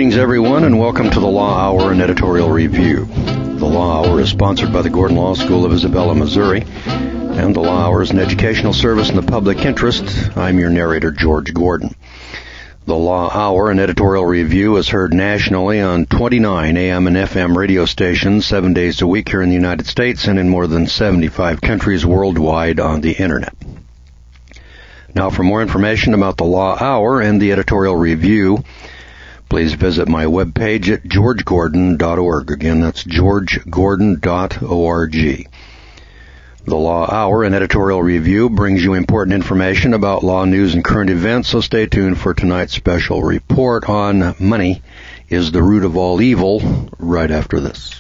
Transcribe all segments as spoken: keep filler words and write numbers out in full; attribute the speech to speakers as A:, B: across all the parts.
A: Greetings, everyone, and welcome to the Law Hour and Editorial Review. The Law Hour is sponsored by the Gordon Law School of Isabella, Missouri, and the Law Hour is an educational service in the public interest. I'm your narrator, George Gordon. The Law Hour and Editorial Review is heard nationally on twenty-nine A M and F M radio stations seven days a week here in the United States and in more than seventy-five countries worldwide on the Internet. Now, for more information about the Law Hour and the Editorial Review, please visit my webpage at george gordon dot org. Again, that's george gordon dot org. The Law Hour and Editorial Review brings you important information about law news and current events, so stay tuned for tonight's special report on Money is the Root of All Evil right after this.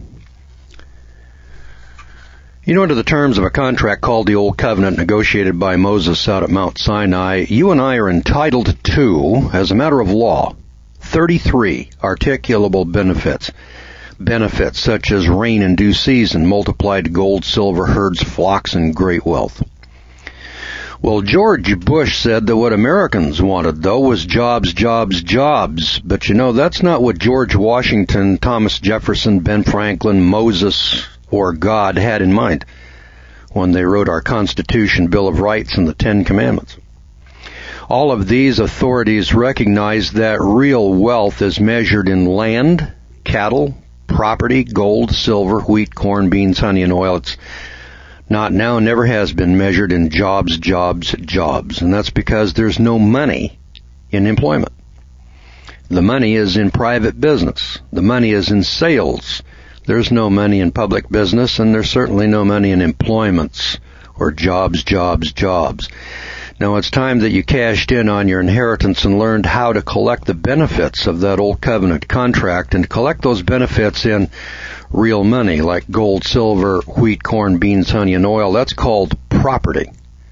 A: You know, under the terms of a contract called the Old Covenant negotiated by Moses out at Mount Sinai, you and I are entitled to, as a matter of law, thirty-three articulable benefits. Benefits such as rain in due season, multiplied gold, silver, herds, flocks, and great wealth. Well, George Bush said that what Americans wanted, though, was jobs, jobs, jobs. But you know, that's not what George Washington, Thomas Jefferson, Ben Franklin, Moses, or God had in mind when they wrote our Constitution, Bill of Rights, and the Ten Commandments. All of these authorities recognize that real wealth is measured in land, cattle, property, gold, silver, wheat, corn, beans, honey, and oil. It's not now, never has been measured in jobs, jobs, jobs. And that's because there's no money in employment. The money is in private business. The money is in sales. There's no money in public business, and there's certainly no money in employments or jobs, jobs, jobs. Now, it's time that you cashed in on your inheritance and learned how to collect the benefits of that old covenant contract, and collect those benefits in real money like gold, silver, wheat, corn, beans, honey, and oil. That's called property,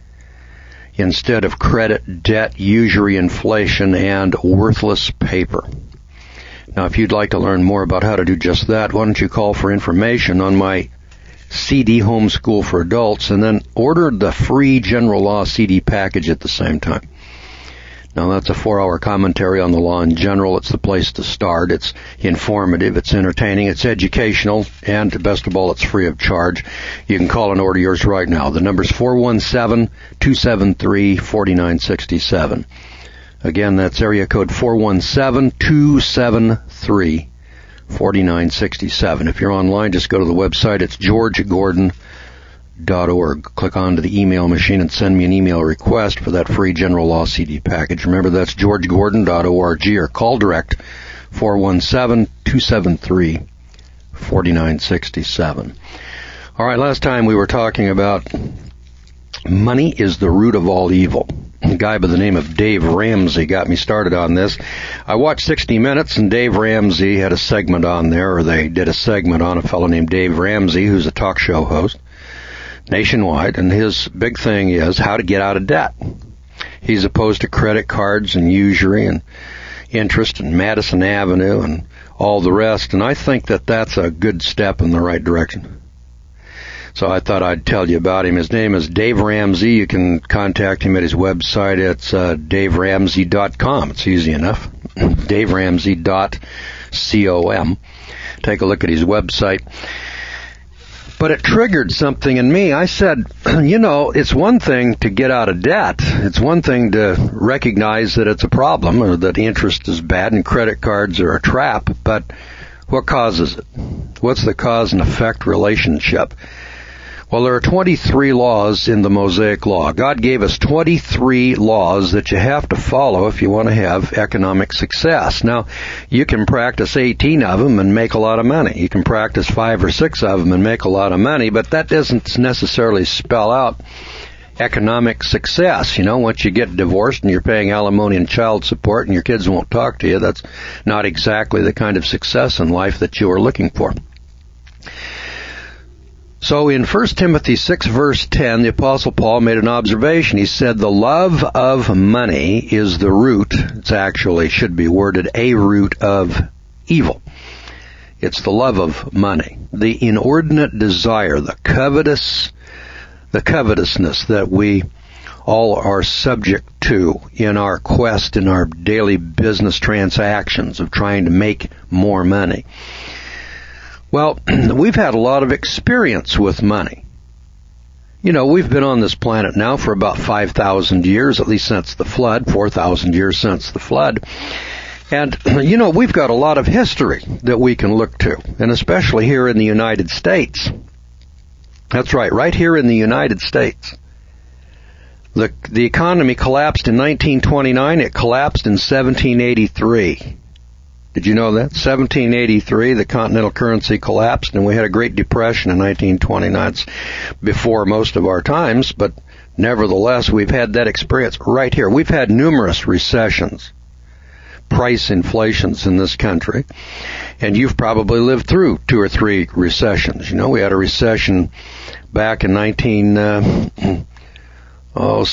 A: instead of credit, debt, usury, inflation, and worthless paper. Now, if you'd like to learn more about how to do just that, why don't you call for information on my C D Homeschool for Adults, and then order the free General Law C D package at the same time. Now, that's a four-hour commentary on the law in general. It's the place to start. It's informative, it's entertaining, it's educational, and best of all, it's free of charge. You can call and order yours right now. The number's four one seven, two seven three, four nine six seven. Again, that's area code four one seven, two seven three, four nine six seven. If you're online, just go to the website. It's george gordon dot org. Click onto the email machine and send me an email request for that free General Law C D package. Remember, that's george gordon dot org, or call direct four one seven, two seven three, four nine six seven. All right, last time we were talking about money is the root of all evil. A guy by the name of Dave Ramsey got me started on this. I watched sixty minutes, and Dave Ramsey had a segment on there, or they did a segment on a fellow named Dave Ramsey, who's a talk show host nationwide, and his big thing is how to get out of debt. He's opposed to credit cards and usury and interest and Madison Avenue and all the rest, and I think that that's a good step in the right direction. So I thought I'd tell you about him. His name is Dave Ramsey. You can contact him at his website. It's uh, dave ramsey dot com. It's easy enough. dave ramsey dot com. Take a look at his website. But it triggered something in me. I said, you know, it's one thing to get out of debt. It's one thing to recognize that it's a problem, or that interest is bad and credit cards are a trap. But what causes it? What's the cause and effect relationship? Well, there are twenty-three laws in the Mosaic Law. God gave us twenty-three laws that you have to follow if you want to have economic success. Now, you can practice eighteen of them and make a lot of money. You can practice five or six of them and make a lot of money, but that doesn't necessarily spell out economic success. You know, once you get divorced and you're paying alimony and child support and your kids won't talk to you, that's not exactly the kind of success in life that you are looking for. So in First Timothy six, verse ten, the Apostle Paul made an observation. He said, the love of money is the root, it's actually, should be worded, a root of evil. It's the love of money, the inordinate desire, the covetous, the covetousness that we all are subject to in our quest, in our daily business transactions of trying to make more money. Well, we've had a lot of experience with money. You know, we've been on this planet now for about five thousand years, at least since the flood, four thousand years since the flood. And, you know, we've got a lot of history that we can look to, and especially here in the United States. That's right, right here in the United States. The, the economy collapsed in nineteen twenty-nine, it collapsed in seventeen eighty-three. Did you know that? seventeen eighty-three, the continental currency collapsed, and we had a Great Depression in nineteen twenty-nine. It's before most of our times, but nevertheless, we've had that experience right here. We've had numerous recessions, price inflations in this country, and you've probably lived through two or three recessions. You know, we had a recession back in nineteen uh, oh,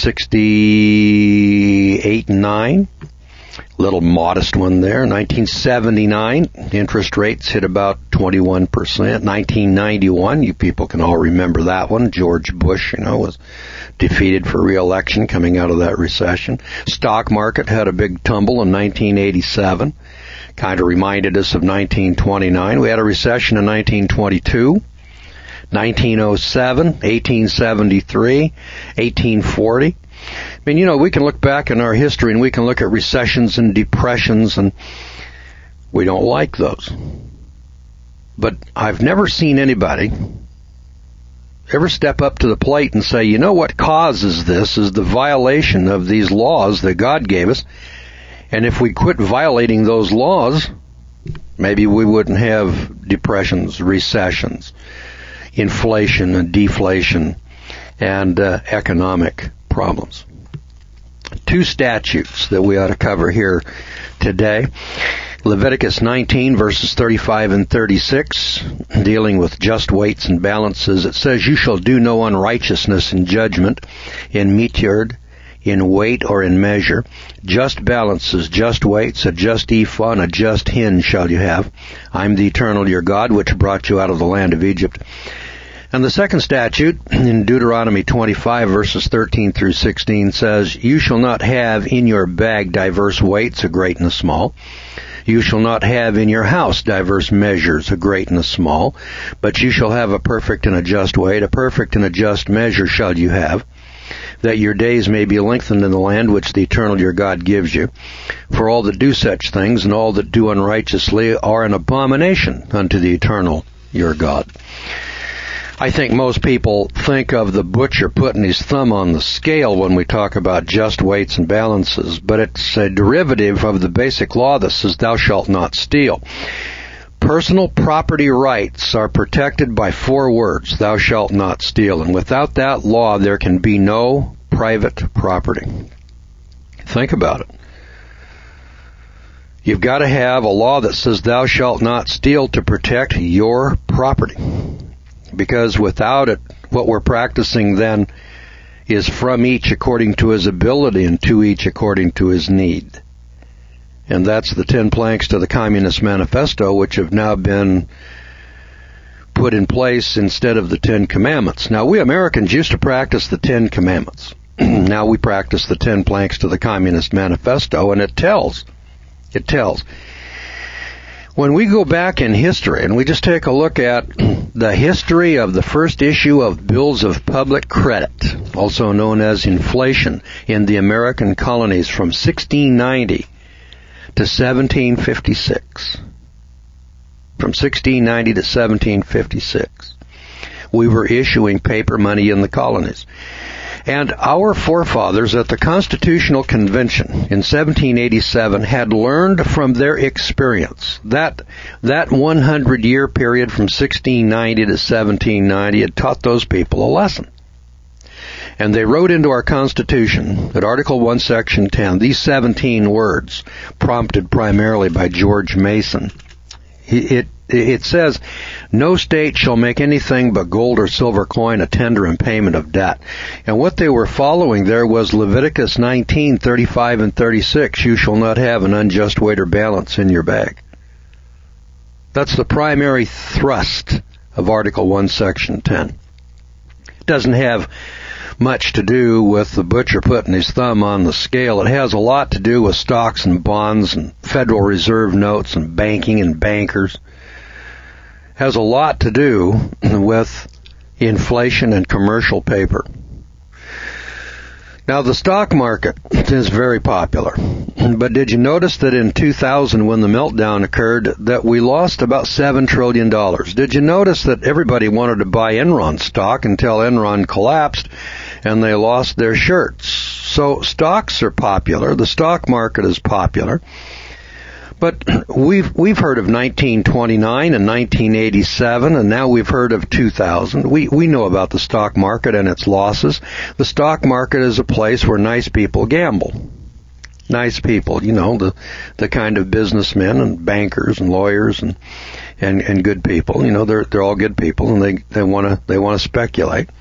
A: sixty-eight and nine. Little modest one there. nineteen seventy-nine, interest rates hit about twenty-one percent. nineteen ninety-one, you people can all remember that one. George Bush, you know, was defeated for re-election coming out of that recession. Stock market had a big tumble in nineteen eighty-seven. Kind of reminded us of nineteen twenty-nine. We had a recession in nineteen twenty-two. nineteen oh seven, eighteen seventy-three, eighteen forty. I mean, you know, we can look back in our history and we can look at recessions and depressions, and we don't like those. But I've never seen anybody ever step up to the plate and say, you know what causes this is the violation of these laws that God gave us, and if we quit violating those laws, maybe we wouldn't have depressions, recessions, inflation and deflation, and uh, economic problems. Two statutes that we ought to cover here today. Leviticus nineteen, verses thirty-five and thirty-six, dealing with just weights and balances. It says, you shall do no unrighteousness in judgment, in meteyard, in weight or in measure. Just balances, just weights, a just ephah, and a just hin shall you have. I'm the eternal your God, which brought you out of the land of Egypt. And the second statute in Deuteronomy twenty-five, verses thirteen through sixteen says, you shall not have in your bag diverse weights, a great and a small. You shall not have in your house diverse measures, a great and a small. But you shall have a perfect and a just weight, a perfect and a just measure shall you have, that your days may be lengthened in the land which the eternal your God gives you. For all that do such things, and all that do unrighteously, are an abomination unto the eternal your God. I think most people think of the butcher putting his thumb on the scale when we talk about just weights and balances, but it's a derivative of the basic law that says thou shalt not steal. Personal property rights are protected by four words, thou shalt not steal, and without that law there can be no private property. Think about it. You've got to have a law that says thou shalt not steal to protect your property. Because without it, what we're practicing then is from each according to his ability and to each according to his need. And that's the ten planks to the Communist Manifesto, which have now been put in place instead of the Ten Commandments. Now, we Americans used to practice the Ten Commandments. Now we practice the ten planks to the Communist Manifesto, and it tells. It tells. When we go back in history and we just take a look at the history of the first issue of bills of public credit, also known as inflation, in the American colonies from sixteen ninety to seventeen fifty-six. From sixteen ninety to seventeen fifty-six. We were issuing paper money in the colonies. And our forefathers at the Constitutional Convention in seventeen eighty-seven had learned from their experience. That that hundred-year period from sixteen ninety to seventeen ninety had taught those people a lesson. And they wrote into our Constitution, at Article one, Section ten, these seventeen words, prompted primarily by George Mason. It, it says, no state shall make anything but gold or silver coin a tender in payment of debt. And what they were following there was Leviticus nineteen, thirty-five and thirty-six. You shall not have an unjust weight or balance in your bag. That's the primary thrust of Article one, Section ten. It doesn't have much to do with the butcher putting his thumb on the scale. It has a lot to do with stocks and bonds and Federal Reserve notes and banking and bankers. It has a lot to do with inflation and commercial paper. Now, the stock market is very popular, but did you notice that in two thousand, when the meltdown occurred, that we lost about seven trillion dollars? Did you notice that everybody wanted to buy Enron stock until Enron collapsed and they lost their shirts? So stocks are popular. The stock market is popular. But we've we've heard of nineteen twenty-nine and nineteen eighty-seven, and now we've heard of two thousand. We we know about the stock market and its losses. The stock market is a place where nice people gamble. Nice people, you know, the the kind of businessmen and bankers and lawyers and and, and good people. You know, they're they're all good people, and they they want to they want to speculate.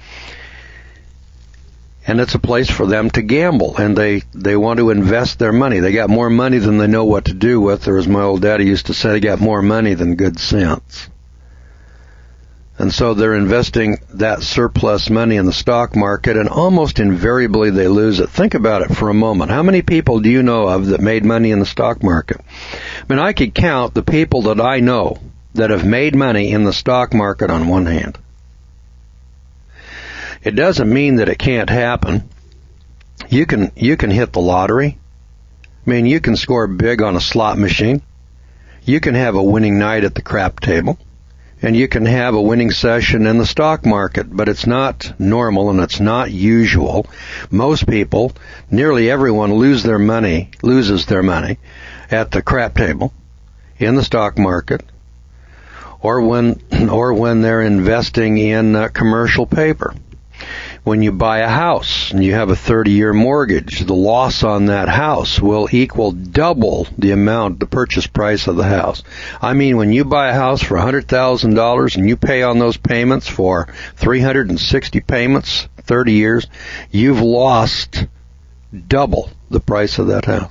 A: And it's a place for them to gamble, and they, they want to invest their money. They got more money than they know what to do with, or as my old daddy used to say, they got more money than good sense. And so they're investing that surplus money in the stock market, and almost invariably they lose it. Think about it for a moment. How many people do you know of that made money in the stock market? I mean, I could count the people that I know that have made money in the stock market on one hand. It doesn't mean that it can't happen. You can you can hit the lottery. I mean, you can score big on a slot machine. You can have a winning night at the crap table. And you can have a winning session in the stock market. But it's not normal and it's not usual. Most people, nearly everyone, lose their money, loses their money at the crap table, in the stock market, or when or when they're investing in uh, commercial paper. When you buy a house and you have a thirty-year mortgage, the loss on that house will equal double the amount, the purchase price of the house. I mean, when you buy a house for one hundred thousand dollars and you pay on those payments for three hundred sixty payments, thirty years, you've lost double the price of that house.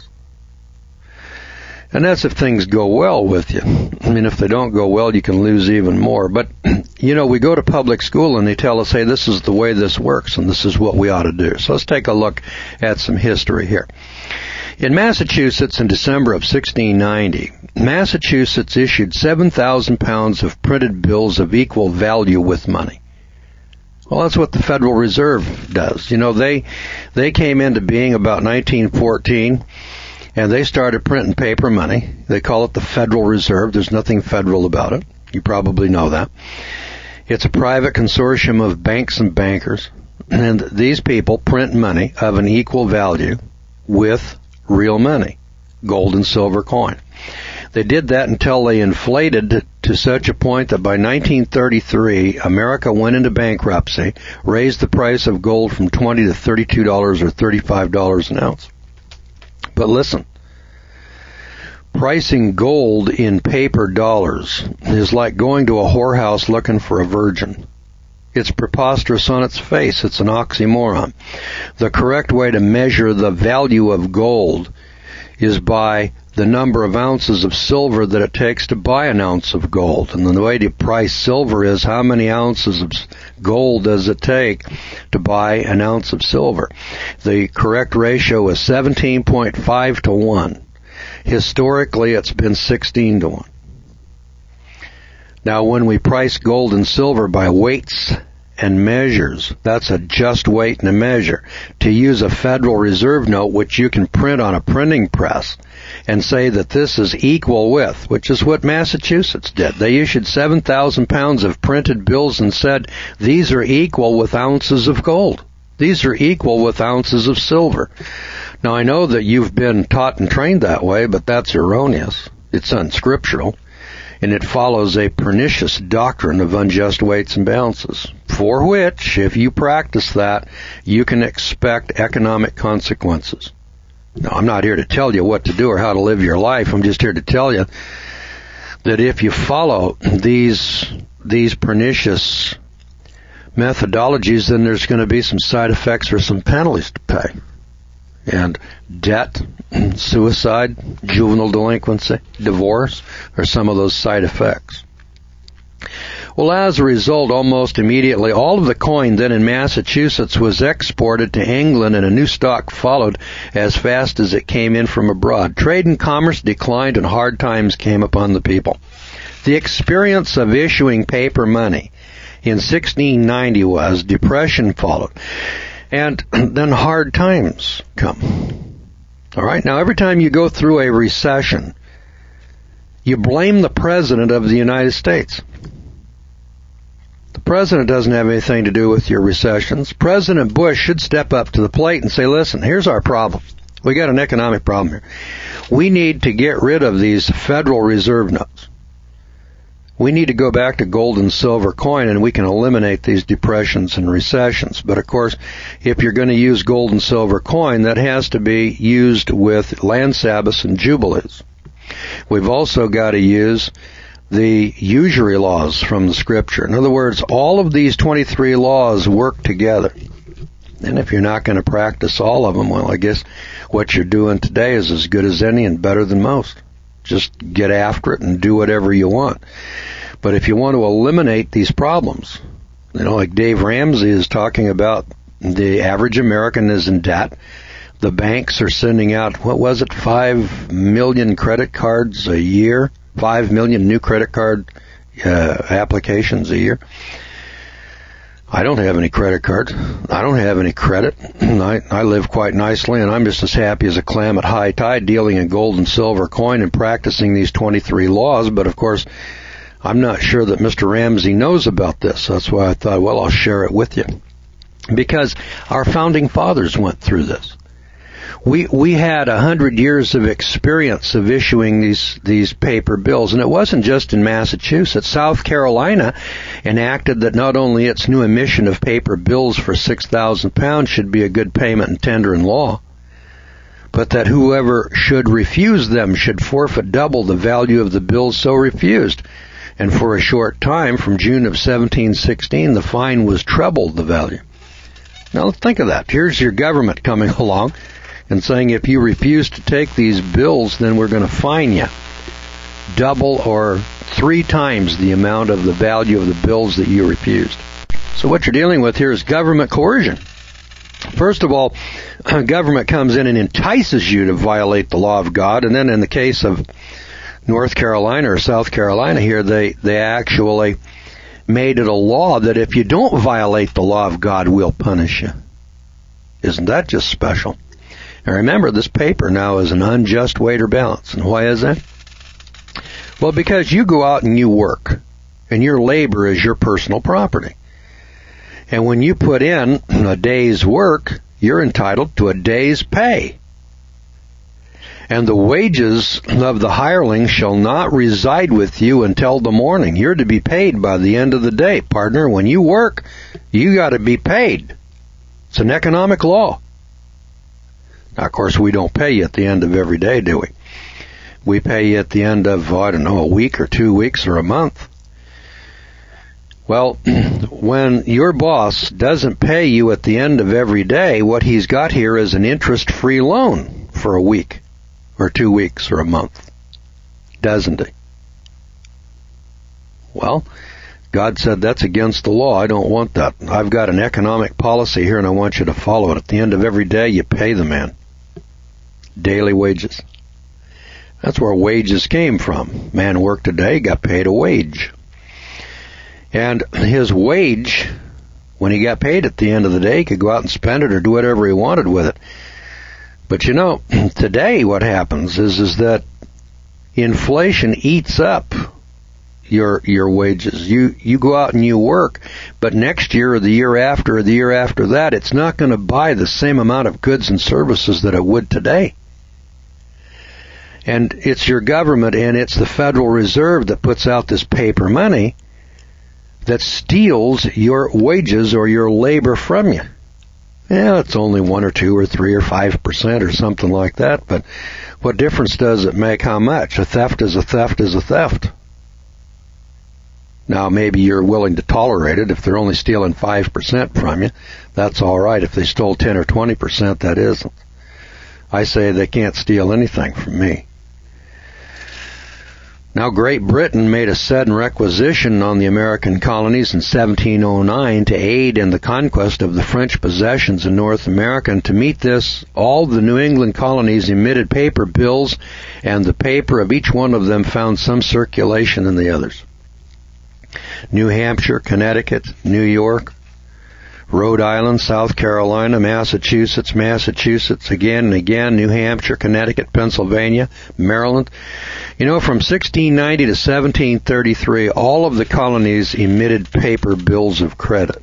A: And that's if things go well with you. I mean, if they don't go well, you can lose even more. But, you know, we go to public school and they tell us, hey, this is the way this works and this is what we ought to do. So let's take a look at some history here. In Massachusetts in December of sixteen ninety, Massachusetts issued seven thousand pounds of printed bills of equal value with money. Well, that's what the Federal Reserve does. You know, they they came into being about nineteen fourteen. And they started printing paper money. They call it the Federal Reserve. There's nothing federal about it. You probably know that. It's a private consortium of banks and bankers. And these people print money of an equal value with real money, gold and silver coin. They did that until they inflated to such a point that by nineteen thirty-three, America went into bankruptcy, raised the price of gold from twenty to thirty-two dollars or thirty-five dollars an ounce. But listen, pricing gold in paper dollars is like going to a whorehouse looking for a virgin. It's preposterous on its face. It's an oxymoron. The correct way to measure the value of gold is by the number of ounces of silver that it takes to buy an ounce of gold. And the way to price silver is how many ounces of gold does it take to buy an ounce of silver. The correct ratio is seventeen point five to one. Historically, it's been sixteen to one. Now, when we price gold and silver by weights and measures, that's a just weight and a measure. To use a Federal Reserve note, which you can print on a printing press, and say that this is equal with, which is what Massachusetts did. They issued seven thousand pounds of printed bills and said, these are equal with ounces of gold. These are equal with ounces of silver. Now, I know that you've been taught and trained that way, but that's erroneous. It's unscriptural. And it follows a pernicious doctrine of unjust weights and balances, for which, if you practice that, you can expect economic consequences. Now, I'm not here to tell you what to do or how to live your life. I'm just here to tell you that if you follow these these pernicious methodologies, then there's going to be some side effects or some penalties to pay. And debt, suicide, juvenile delinquency, divorce are some of those side effects. Well, as a result, almost immediately, all of the coin then in Massachusetts was exported to England, and a new stock followed as fast as it came in from abroad. Trade and commerce declined, and hard times came upon the people. The experience of issuing paper money in sixteen ninety was depression followed, and then hard times come. All right, now every time you go through a recession, you blame the President of the United States. The President doesn't have anything to do with your recessions. President Bush should step up to the plate and say, listen, here's our problem. We got an economic problem here. We need to get rid of these Federal Reserve notes. We need to go back to gold and silver coin, and we can eliminate these depressions and recessions. But, of course, if you're going to use gold and silver coin, that has to be used with land sabbaths and jubilees. We've also got to use the usury laws from the Scripture. In other words, all of these twenty-three laws work together. And if you're not going to practice all of them, well, I guess what you're doing today is as good as any and better than most. Just get after it and do whatever you want. But if you want to eliminate these problems, you know, like Dave Ramsey is talking about, the average American is in debt. The banks are sending out, what was it, five million credit cards a year? Five million new credit card uh, applications a year. I don't have any credit cards. I don't have any credit. I, I live quite nicely, and I'm just as happy as a clam at high tide dealing in gold and silver coin and practicing these twenty-three laws. But, of course, I'm not sure that Mister Ramsey knows about this. That's why I thought, well, I'll share it with you. Because our founding fathers went through this. We we had a hundred years of experience of issuing these these paper bills, and it wasn't just in Massachusetts. South Carolina enacted that not only its new emission of paper bills for six thousand pounds should be a good payment and tender in law, but that whoever should refuse them should forfeit double the value of the bills so refused. And for a short time, from June of seventeen sixteen, the fine was treble the value. Now think of that. Here's your government coming along and saying, if you refuse to take these bills, then we're going to fine you double or three times the amount of the value of the bills that you refused. So what you're dealing with here is government coercion. First of all, government comes in and entices you to violate the law of God, and then in the case of North Carolina or South Carolina here, they, they actually made it a law that if you don't violate the law of God, we'll punish you. Isn't that just special? Now remember, this paper now is an unjust weight or balance. And why is that? Well, because you go out and you work, and your labor is your personal property. And when you put in a day's work, you're entitled to a day's pay. And the wages of the hireling shall not reside with you until the morning. You're to be paid by the end of the day. Partner, when you work, you got to be paid. It's an economic law. Now, of course, we don't pay you at the end of every day, do we? We pay you at the end of, oh, I don't know, a week or two weeks or a month. Well, when your boss doesn't pay you at the end of every day, what he's got here is an interest-free loan for a week or two weeks or a month, doesn't he? Well, God said that's against the law. I don't want that. I've got an economic policy here, and I want you to follow it. At the end of every day, you pay the man daily wages. That's where wages came from. Man worked a day, got paid a wage. And his wage, when he got paid at the end of the day, he could go out and spend it or do whatever he wanted with it. But you know, today what happens is, is that inflation eats up your your wages. You you go out and you work, but next year or the year after or the year after that, it's not going to buy the same amount of goods and services that it would today. And it's your government and it's the Federal Reserve that puts out this paper money that steals your wages or your labor from you. Yeah, it's only one or two or three or five percent or something like that, but what difference does it make how much? A theft is a theft is a theft. Now, maybe you're willing to tolerate it if they're only stealing five percent from you. That's all right. If they stole ten or twenty percent, that isn't. I say they can't steal anything from me. Now, Great Britain made a sudden requisition on the American colonies in seventeen oh nine to aid in the conquest of the French possessions in North America, and to meet this, all the New England colonies emitted paper bills, and the paper of each one of them found some circulation in the others. New Hampshire, Connecticut, New York, Rhode Island, South Carolina, Massachusetts, Massachusetts, again and again, New Hampshire, Connecticut, Pennsylvania, Maryland. You know, from sixteen ninety to seventeen thirty-three, all of the colonies emitted paper bills of credit.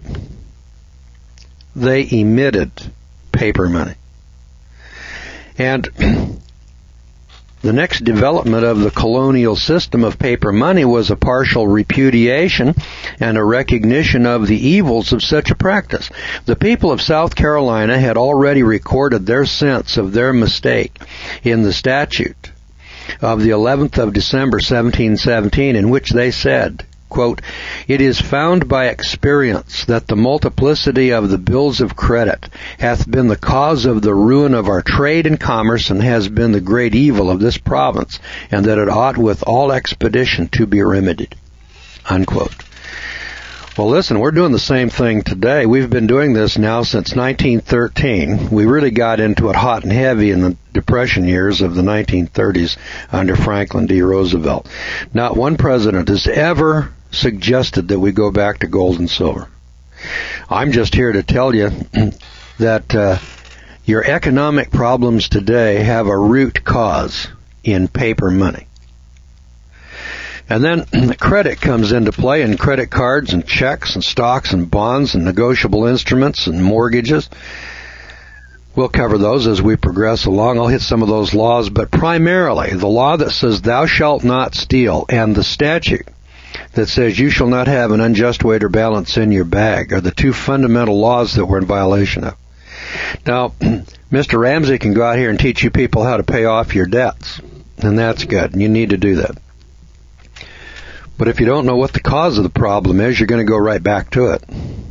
A: They emitted paper money. And the next development of the colonial system of paper money was a partial repudiation and a recognition of the evils of such a practice. The people of South Carolina had already recorded their sense of their mistake in the statute of the eleventh of December, seventeen seventeen, in which they said, quote, "It is found by experience that the multiplicity of the bills of credit hath been the cause of the ruin of our trade and commerce, and has been the great evil of this province, and that it ought with all expedition to be remedied." Unquote. Well, listen, we're doing the same thing today. We've been doing this now since nineteen thirteen. We really got into it hot and heavy in the Depression years of the nineteen thirties under Franklin D. Roosevelt. Not one president has ever suggested that we go back to gold and silver. I'm just here to tell you that uh, your economic problems today have a root cause in paper money. And then credit comes into play, and credit cards and checks and stocks and bonds and negotiable instruments and mortgages. We'll cover those as we progress along. I'll hit some of those laws, but primarily the law that says thou shalt not steal and the statute that says you shall not have an unjust weight or balance in your bag are the two fundamental laws that we're in violation of. Now, Mister Ramsey can go out here and teach you people how to pay off your debts, and that's good, and you need to do that. But if you don't know what the cause of the problem is, you're going to go right back to it.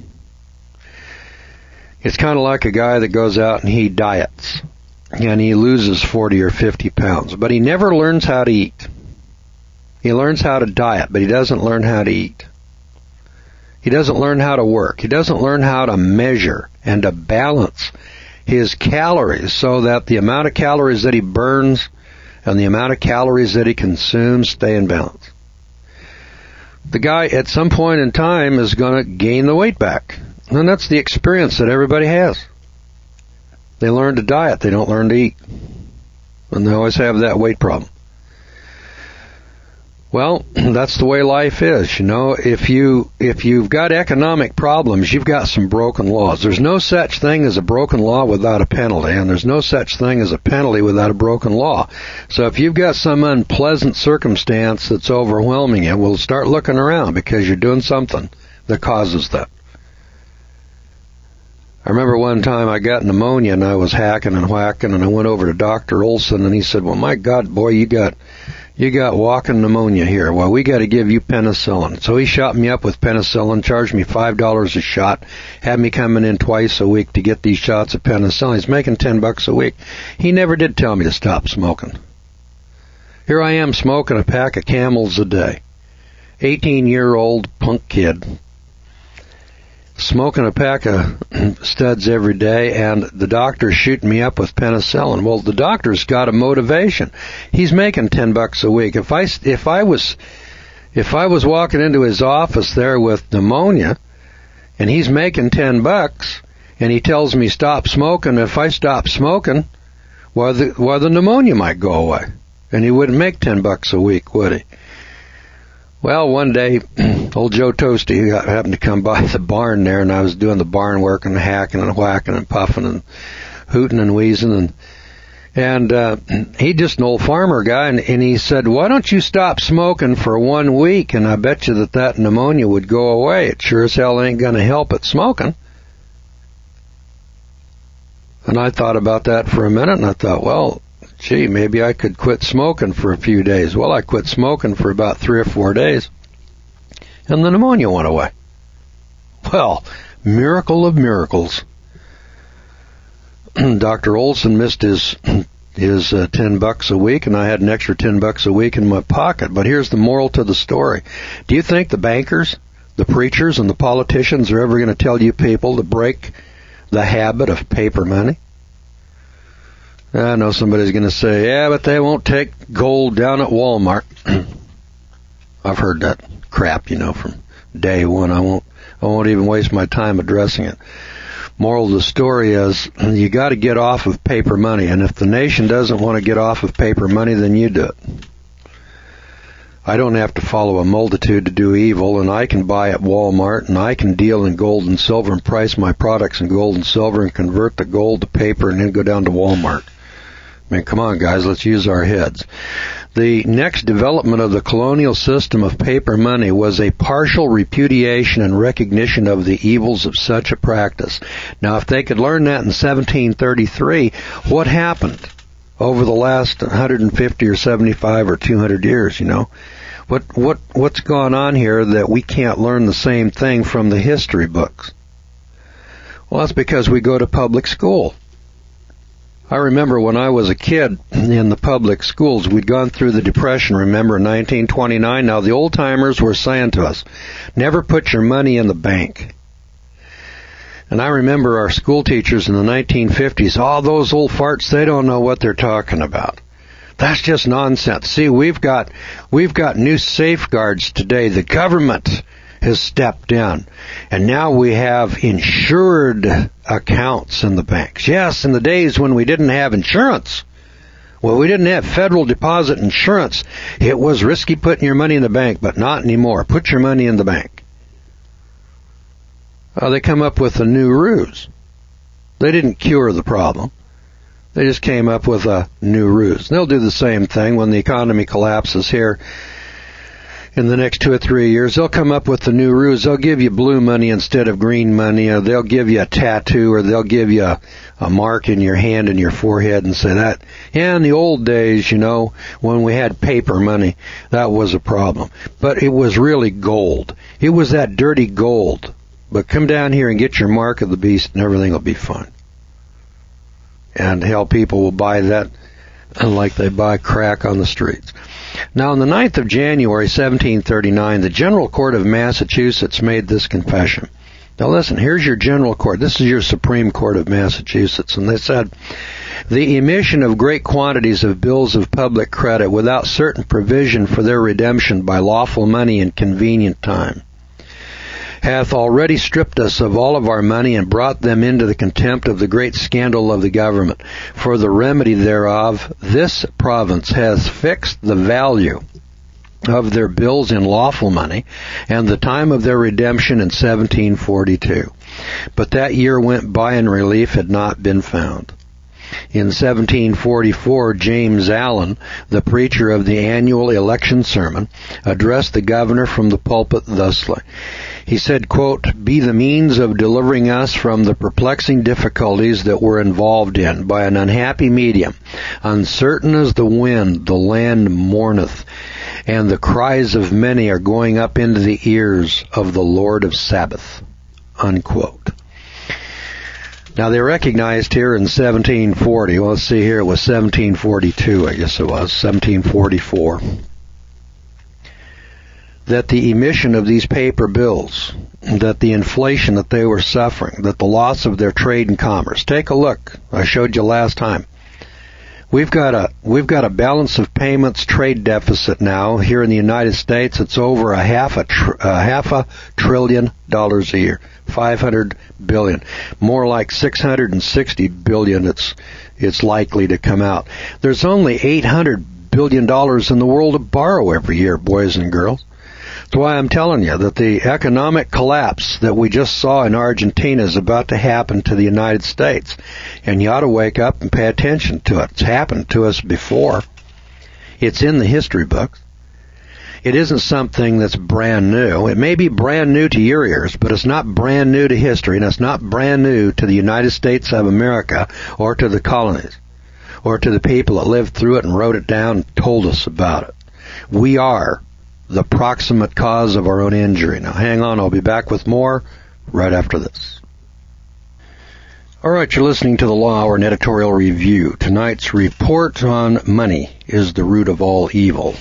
A: It's kind of like a guy that goes out and he diets, and he loses forty or fifty pounds, but he never learns how to eat. He learns how to diet, but he doesn't learn how to eat. He doesn't learn how to work. He doesn't learn how to measure and to balance his calories so that the amount of calories that he burns and the amount of calories that he consumes stay in balance. The guy at some point in time is going to gain the weight back. And that's the experience that everybody has. They learn to diet, they don't learn to eat. And they always have that weight problem. Well, that's the way life is, you know. If you, if you've got economic problems, you've got some broken laws. There's no such thing as a broken law without a penalty, and there's no such thing as a penalty without a broken law. So if you've got some unpleasant circumstance that's overwhelming you, well, start looking around, because you're doing something that causes that. I remember one time I got pneumonia and I was hacking and whacking, and I went over to Doctor Olson, and he said, "Well, my God, boy, you got you got walking pneumonia here. Well, we got to give you penicillin." So he shot me up with penicillin, charged me five dollars a shot, had me coming in twice a week to get these shots of penicillin. He's making ten bucks a week. He never did tell me to stop smoking. Here I am smoking a pack of Camels a day. eighteen-year-old punk kid smoking a pack of studs every day, and the doctor's shooting me up with penicillin. Well, the doctor's got a motivation. He's making ten bucks a week. If I, if I was, if I was walking into his office there with pneumonia, and he's making ten bucks, and he tells me stop smoking, if I stop smoking, well, the, well, the pneumonia might go away, and he wouldn't make ten bucks a week, would he? Well, one day, old Joe Toasty happened to come by the barn there, and I was doing the barn work and hacking and whacking and puffing and hooting and wheezing. And and uh, he just an old farmer guy, and, and he said, "Why don't you stop smoking for one week, and I bet you that that pneumonia would go away. It sure as hell ain't going to help at smoking." And I thought about that for a minute, and I thought, well, gee, maybe I could quit smoking for a few days. Well, I quit smoking for about three or four days, and the pneumonia went away. Well, miracle of miracles. Doctor Olson missed his his uh, ten bucks a week, and I had an extra ten bucks a week in my pocket. But here's the moral to the story. Do you think the bankers, the preachers, and the politicians are ever going to tell you people to break the habit of paper money? I know somebody's going to say, yeah, but they won't take gold down at Walmart. I've heard that crap, you know, from day one. I won't, I won't even waste my time addressing it. Moral of the story is, you got to get off of paper money, and if the nation doesn't want to get off of paper money, then you do it. I don't have to follow a multitude to do evil, and I can buy at Walmart, and I can deal in gold and silver and price my products in gold and silver and convert the gold to paper and then go down to Walmart. I mean, come on, guys, let's use our heads. The next development of the colonial system of paper money was a partial repudiation and recognition of the evils of such a practice. Now, if they could learn that in seventeen thirty-three, what happened over the last one hundred fifty or seventy-five or two hundred years, you know? What, what, what's gone on here that we can't learn the same thing from the history books? Well, that's because we go to public school. I remember when I was a kid in the public schools, we'd gone through the Depression, remember, in nineteen twenty-nine. Now, the old-timers were saying to us, never put your money in the bank. And I remember our school teachers in the nineteen fifties, oh, those old farts, they don't know what they're talking about. That's just nonsense. See, we've got, we've got new safeguards today. The government has stepped in, and now we have insured accounts in the banks. Yes, in the days when we didn't have insurance, well, we didn't have federal deposit insurance, it was risky putting your money in the bank, but not anymore. Put your money in the bank. Uh, they come up with a new ruse. They didn't cure the problem. They just came up with a new ruse. And they'll do the same thing when the economy collapses here in the next two or three years. They'll come up with the new ruse. They'll give you blue money instead of green money, or they'll give you a tattoo, or they'll give you a, a mark in your hand and your forehead and say that, yeah, in the old days, you know, when we had paper money, that was a problem. But it was really gold. It was that dirty gold. But come down here and get your mark of the beast and everything will be fine. And hell, people will buy that like they buy crack on the streets. Now, on the ninth of January, seventeen thirty-nine, the General Court of Massachusetts made this confession. Now listen, here's your General Court. This is your Supreme Court of Massachusetts. And they said, the emission of great quantities of bills of public credit without certain provision for their redemption by lawful money in convenient time hath already stripped us of all of our money and brought them into the contempt of the great scandal of the government. For the remedy thereof, this province has fixed the value of their bills in lawful money and the time of their redemption in seventeen forty-two. But that year went by and relief had not been found. In seventeen forty-four, James Allen, the preacher of the annual election sermon, addressed the governor from the pulpit thusly. He said, quote, be the means of delivering us from the perplexing difficulties that we're involved in by an unhappy medium. Uncertain as the wind, the land mourneth, and the cries of many are going up into the ears of the Lord of Sabaoth. Unquote. Now, they recognized here in seventeen forty, well, let's see here, it was seventeen forty-two, I guess it was, seventeen forty-four, that the emission of these paper bills, that the inflation that they were suffering, that the loss of their trade and commerce. Take a look. I showed you last time. We've got a we've got a balance of payments trade deficit now here in the United States. It's over a half a, tr- a half a trillion dollars a year, five hundred billion, more like six hundred sixty billion. It's it's likely to come out. There's only eight hundred billion dollars in the world to borrow every year, boys and girls. That's why I'm telling you that the economic collapse that we just saw in Argentina is about to happen to the United States. And you ought to wake up and pay attention to it. It's happened to us before. It's in the history books. It isn't something that's brand new. It may be brand new to your ears, but it's not brand new to history, and it's not brand new to the United States of America or to the colonies or to the people that lived through it and wrote it down and told us about it. We are the proximate cause of our own injury. Now, hang on. I'll be back with more right after this. All right, you're listening to the Law Hour and Editorial Review. Tonight's report on money is the root of all evil.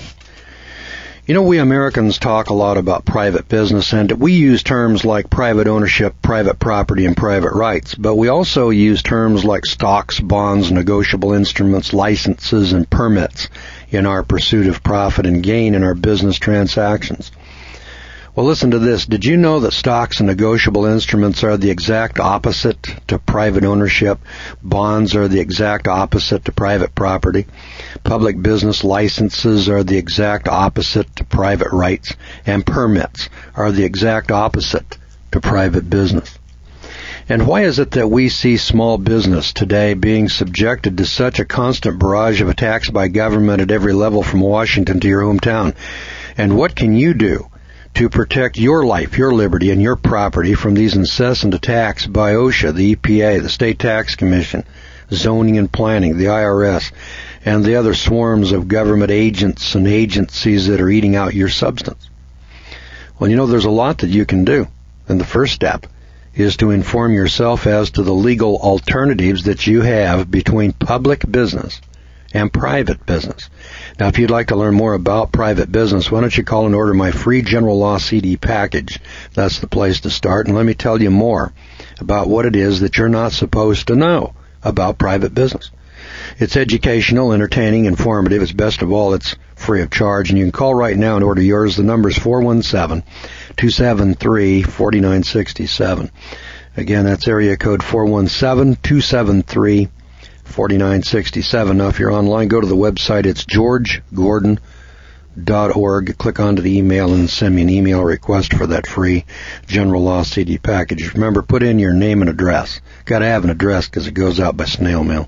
A: You know, we Americans talk a lot about private business, and we use terms like private ownership, private property, and private rights, but we also use terms like stocks, bonds, negotiable instruments, licenses, and permits in our pursuit of profit and gain in our business transactions. Well, listen to this. Did you know that stocks and negotiable instruments are the exact opposite to private ownership? Bonds are the exact opposite to private property. Public business licenses are the exact opposite to private rights. And permits are the exact opposite to private business. And why is it that we see small business today being subjected to such a constant barrage of attacks by government at every level from Washington to your hometown? And what can you do to protect your life, your liberty, and your property from these incessant attacks by OSHA, the E P A, the State Tax Commission, Zoning and Planning, the I R S, and the other swarms of government agents and agencies that are eating out your substance? Well, you know, there's a lot that you can do. And the first step is to inform yourself as to the legal alternatives that you have between public business and private business. Now, if you'd like to learn more about private business, why don't you call and order my free General Law C D package? That's the place to start. And let me tell you more about what it is that you're not supposed to know about private business. It's educational, entertaining, informative. It's best of all, it's free of charge. And you can call right now and order yours. The number is four one seven, two seven three, four nine six seven. Again, that's area code four one seven, two seven three, four nine six seven. Now, if you're online, go to the website. It's george gordon dot org. Click onto the email and send me an email request for that free General Law C D package. Remember, put in your name and address. Got to have an address because it goes out by snail mail.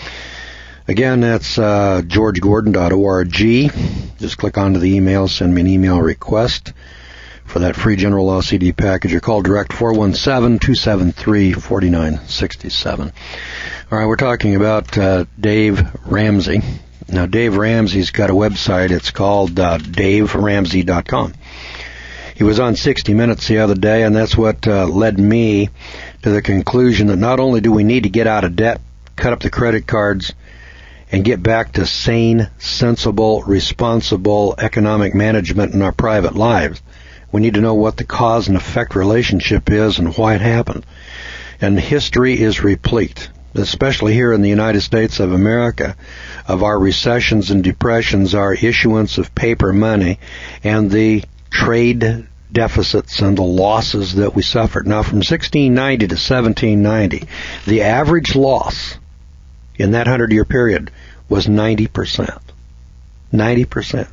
A: Again, that's uh, george gordon dot org. Just click onto the email, send me an email request for that free General Law C D package, or call direct four one seven, two seven three, four nine six seven. All right, we're talking about uh, Dave Ramsey. Now, Dave Ramsey's got a website. It's called uh, dave ramsey dot com. He was on sixty minutes the other day, and that's what uh, led me to the conclusion that not only do we need to get out of debt, cut up the credit cards, and get back to sane, sensible, responsible economic management in our private lives, we need to know what the cause and effect relationship is and why it happened. And history is replete, especially here in the United States of America, of our recessions and depressions, our issuance of paper money, and the trade deficits and the losses that we suffered. Now, from sixteen ninety to seventeen ninety, the average loss in that hundred-year period was ninety percent. ninety percent.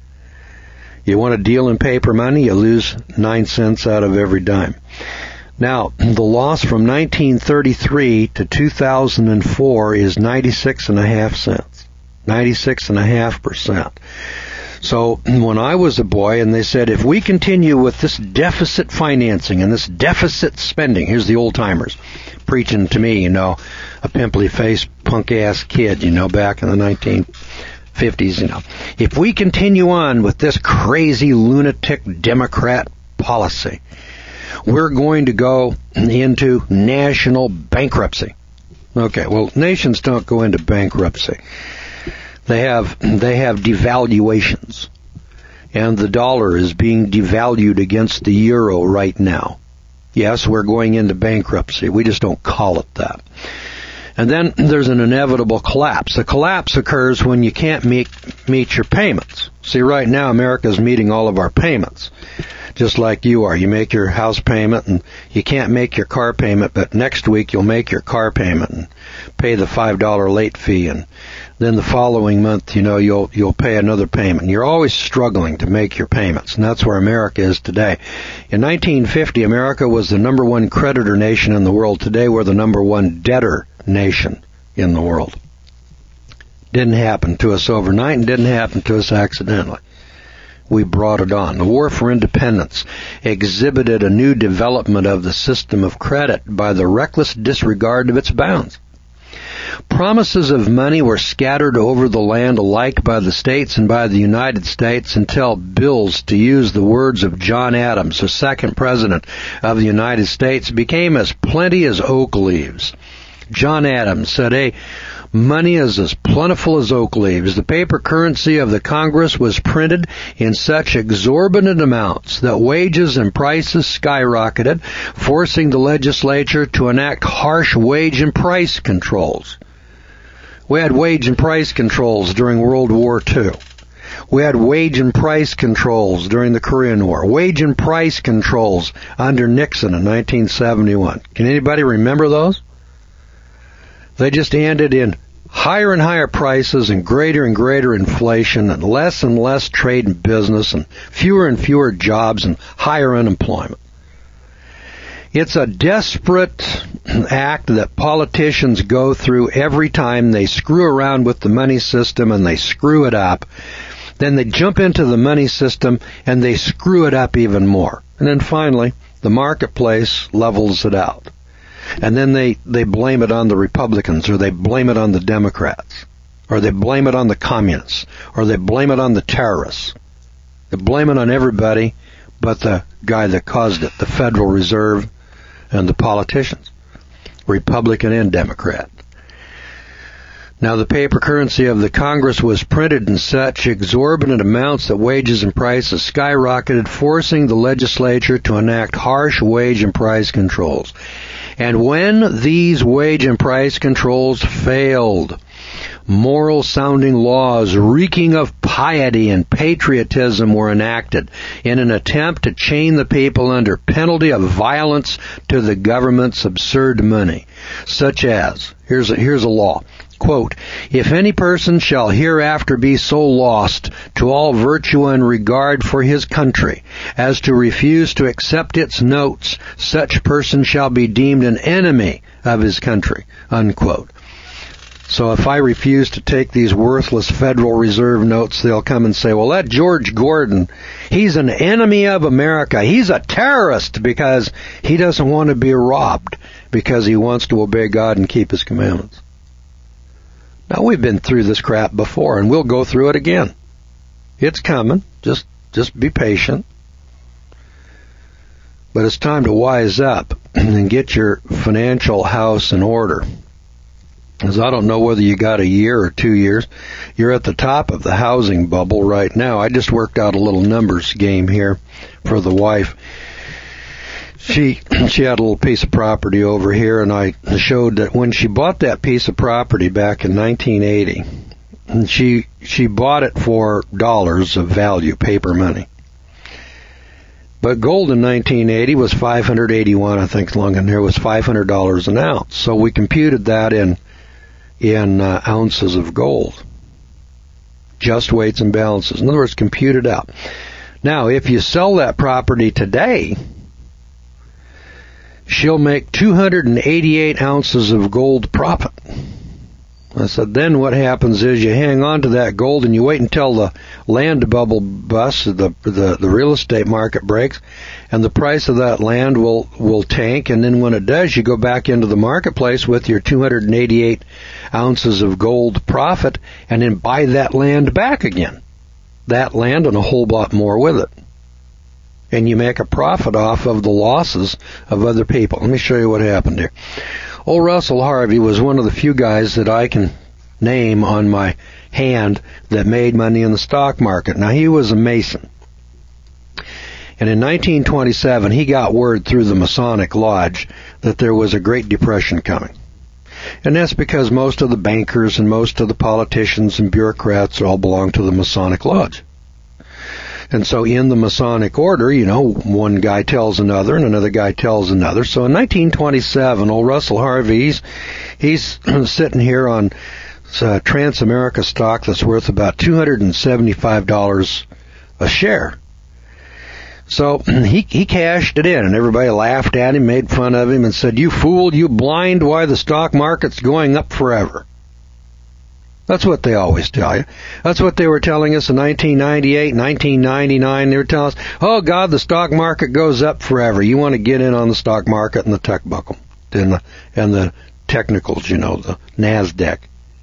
A: You want to deal in paper money, you lose nine cents out of every dime. Now, the loss from nineteen thirty-three to two thousand four is ninety-six and a half cents. ninety-six and a half percent. So when I was a boy and they said, if we continue with this deficit financing and this deficit spending, here's the old timers preaching to me, you know, a pimply-faced punk-ass kid, you know, back in the nineteen fifties, you know. If we continue on with this crazy lunatic Democrat policy, we're going to go into national bankruptcy. Okay, well, nations don't go into bankruptcy. They have they have devaluations, and the dollar is being devalued against the euro right now. Yes, we're going into bankruptcy. We just don't call it that. And then there's an inevitable collapse. The collapse occurs when you can't meet meet your payments. See, right now America's meeting all of our payments, just like you are. You make your house payment and you can't make your car payment, but next week you'll make your car payment and pay the five dollar late fee, and then the following month, you know, you'll you'll pay another payment. You're always struggling to make your payments, and that's where America is today. In nineteen fifty, America was the number one creditor nation in the world. Today, we're the number one debtor nation in the world. Didn't happen to us overnight, and didn't happen to us accidentally. We brought it on. The War for Independence exhibited a new development of the system of credit by the reckless disregard of its bounds. Promises of money were scattered over the land alike by the states and by the United States until bills, to use the words of John Adams, the second president of the United States, became as plenty as oak leaves. John Adams said, hey, money is as plentiful as oak leaves. The paper currency of the Congress was printed in such exorbitant amounts that wages and prices skyrocketed, forcing the legislature to enact harsh wage and price controls. We had wage and price controls during World War Two. We had wage and price controls during the Korean War. Wage and price controls under Nixon in nineteen seventy-one. Can anybody remember those? They just ended in higher and higher prices and greater and greater inflation and less and less trade and business and fewer and fewer jobs and higher unemployment. It's a desperate act that politicians go through every time they screw around with the money system and they screw it up. Then they jump into the money system and they screw it up even more. And then finally, the marketplace levels it out. And then they, they blame it on the Republicans, or they blame it on the Democrats, or they blame it on the communists, or they blame it on the terrorists. They blame it on everybody but the guy that caused it, the Federal Reserve and the politicians, Republican and Democrat. Now, the paper currency of the Congress was printed in such exorbitant amounts that wages and prices skyrocketed, forcing the legislature to enact harsh wage and price controls. And when these wage and price controls failed, moral-sounding laws reeking of piety and patriotism were enacted in an attempt to chain the people under penalty of violence to the government's absurd money, such as, here's a, here's a law, quote, if any person shall hereafter be so lost to all virtue and regard for his country as to refuse to accept its notes, such person shall be deemed an enemy of his country, unquote. So if I refuse to take these worthless Federal Reserve notes, they'll come and say, well, that George Gordon, he's an enemy of America. He's a terrorist because he doesn't want to be robbed, because he wants to obey God and keep his commandments. Now, we've been through this crap before, and we'll go through it again. It's coming. Just, just be patient. But it's time to wise up and get your financial house in order. Because I don't know whether you got a year or two years. You're at the top of the housing bubble right now. I just worked out a little numbers game here for the wife. She she had a little piece of property over here, and I showed that when she bought that piece of property back in nineteen eighty, and she she bought it for dollars of value, paper money. But gold in nineteen eighty was five hundred eighty-one, I think, long in there was five hundred dollars an ounce. So we computed that in in uh, ounces of gold, just weights and balances. In other words, computed out. Now, if you sell that property today, she'll make two hundred eighty-eight ounces of gold profit. I said, then what happens is you hang on to that gold and you wait until the land bubble busts, the, the, the real estate market breaks, and the price of that land will, will tank, and then when it does, you go back into the marketplace with your two hundred eighty-eight ounces of gold profit, and then buy that land back again. That land and a whole lot more with it. And you make a profit off of the losses of other people. Let me show you what happened here. Old Russell Harvey was one of the few guys that I can name on my hand that made money in the stock market. Now, he was a Mason. And in nineteen twenty-seven, he got word through the Masonic Lodge that there was a Great Depression coming. And that's because most of the bankers and most of the politicians and bureaucrats all belong to the Masonic Lodge. And so in the Masonic order, you know, one guy tells another and another guy tells another. So in nineteen twenty-seven, old Russell Harvey, he's, he's sitting here on uh, Transamerica stock that's worth about two hundred seventy-five dollars a share. So he he cashed it in, and everybody laughed at him, made fun of him, and said, "You fool, you blind, why the stock market's going up forever." That's what they always tell you. That's what they were telling us in nineteen ninety-eight, nineteen ninety-nine. They were telling us, oh, God, the stock market goes up forever. You want to get in on the stock market and the tech buckle and the, and the technicals, you know, the NASDAQ.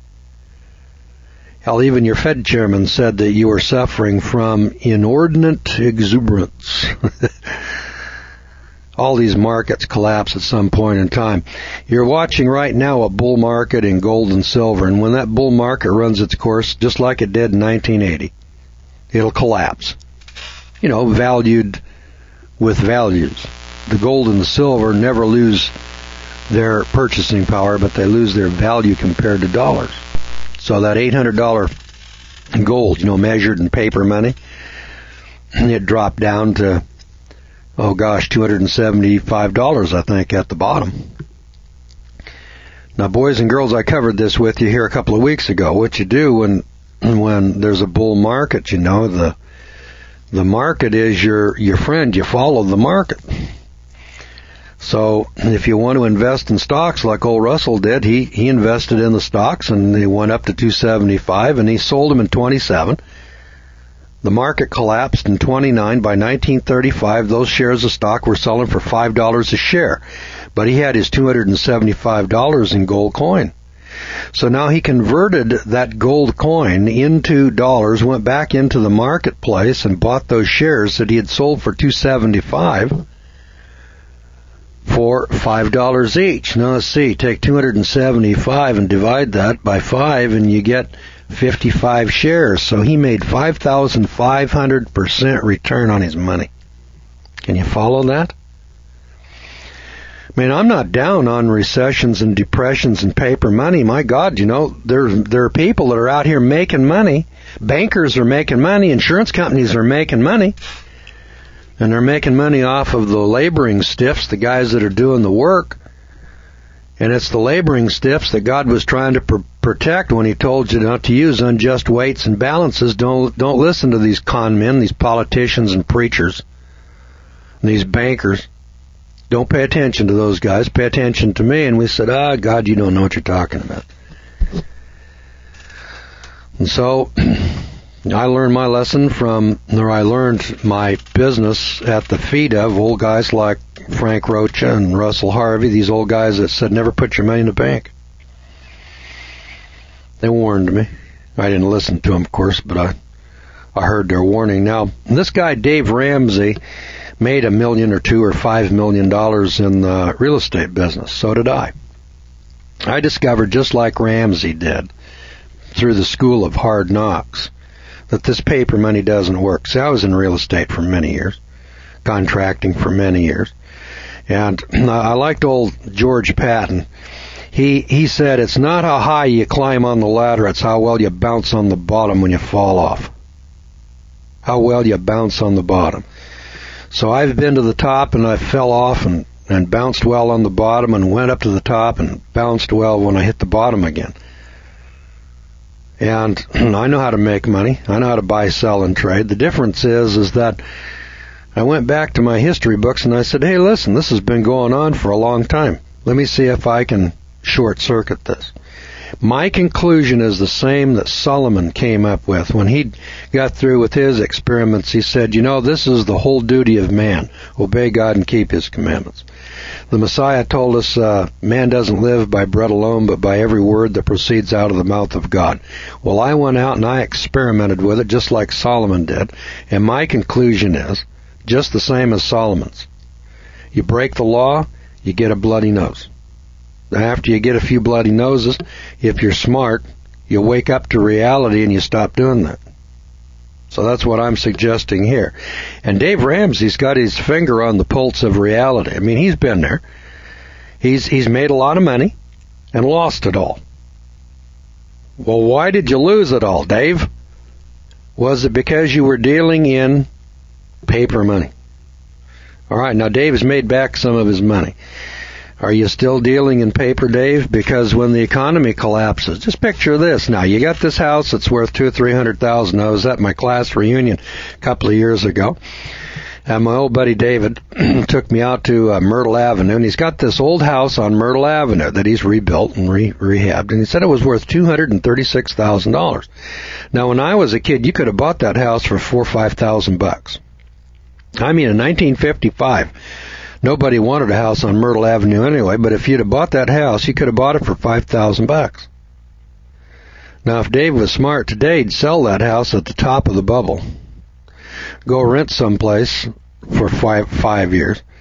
A: Hell, even your Fed chairman said that you were suffering from inordinate exuberance. all these markets collapse at some point in time. You're watching right now a bull market in gold and silver, and when that bull market runs its course, just like it did in nineteen eighty, it'll collapse. You know, valued with values. The gold and the silver never lose their purchasing power, but they lose their value compared to dollars. So that eight hundred dollars gold, you know, measured in paper money, it dropped down to, oh gosh, two hundred seventy-five dollars, I think, at the bottom. Now, boys and girls, I covered this with you here a couple of weeks ago. What you do when when there's a bull market, you know, the the market is your your friend. You follow the market. So if you want to invest in stocks like old Russell did, he, he invested in the stocks and they went up to two seventy-five and he sold them in twenty-seven. The market collapsed in twenty-nine. By nineteen thirty-five, those shares of stock were selling for five dollars a share. But he had his two hundred seventy-five dollars in gold coin. So now he converted that gold coin into dollars, went back into the marketplace and bought those shares that he had sold for two seventy-five for five dollars each. Now let's see, take two hundred seventy-five and divide that by five and you get fifty-five shares. So he made five thousand five hundred percent return on his money. Can you follow that? I mean, I'm not down on recessions and depressions and paper money. My God, you know, there, there are people that are out here making money. Bankers are making money. Insurance companies are making money. And they're making money off of the laboring stiffs, the guys that are doing the work. And it's the laboring stiffs that God was trying to pr- protect when he told you not to use unjust weights and balances. Don't, don't listen to these con men, these politicians and preachers, and these bankers. Don't pay attention to those guys. Pay attention to me. And we said, ah, God, you don't know what you're talking about. And so I learned my lesson from, or I learned my business at the feet of old guys like Frank Rocha and Russell Harvey, these old guys that said, never put your money in the bank. They warned me. I didn't listen to them, of course, but I, I heard their warning. Now, this guy, Dave Ramsey, made a million or two or five million dollars in the real estate business. So did I. I discovered, just like Ramsey did, through the school of hard knocks, that this paper money doesn't work. See, I was in real estate for many years, contracting for many years, and I liked old George Patton. He he said, it's not how high you climb on the ladder, it's how well you bounce on the bottom when you fall off. How well you bounce on the bottom. So I've been to the top and I fell off and, and bounced well on the bottom and went up to the top and bounced well when I hit the bottom again. And I know how to make money. I know how to buy, sell, and trade. The difference is, is that I went back to my history books and I said, hey, listen, this has been going on for a long time. Let me see if I can short-circuit this. My conclusion is the same that Solomon came up with. When he got through with his experiments, he said, you know, this is the whole duty of man. Obey God and keep his commandments. The Messiah told us, uh, man doesn't live by bread alone, but by every word that proceeds out of the mouth of God. Well, I went out and I experimented with it just like Solomon did. And my conclusion is just the same as Solomon's. You break the law, you get a bloody nose. After you get a few bloody noses, if you're smart, you wake up to reality and you stop doing that. So that's what I'm suggesting here. And Dave Ramsey's got his finger on the pulse of reality. I mean, he's been there. He's he's made a lot of money and lost it all. Well, why did you lose it all, Dave? Was it because you were dealing in paper money? All right, now Dave has made back some of his money. Are you still dealing in paper, Dave? Because when the economy collapses, just picture this. Now, you got this house that's worth two or three hundred thousand. I was at my class reunion a couple of years ago, and my old buddy David took me out to uh, Myrtle Avenue, and he's got this old house on Myrtle Avenue that he's rebuilt and re- rehabbed, and he said it was worth two hundred and thirty-six thousand dollars. Now, when I was a kid, you could have bought that house for four or five thousand bucks. I mean, in nineteen fifty-five. Nobody wanted a house on Myrtle Avenue anyway, but if you'd have bought that house, you could have bought it for five thousand bucks. Now, if Dave was smart today, he'd sell that house at the top of the bubble, go rent someplace for five, five years,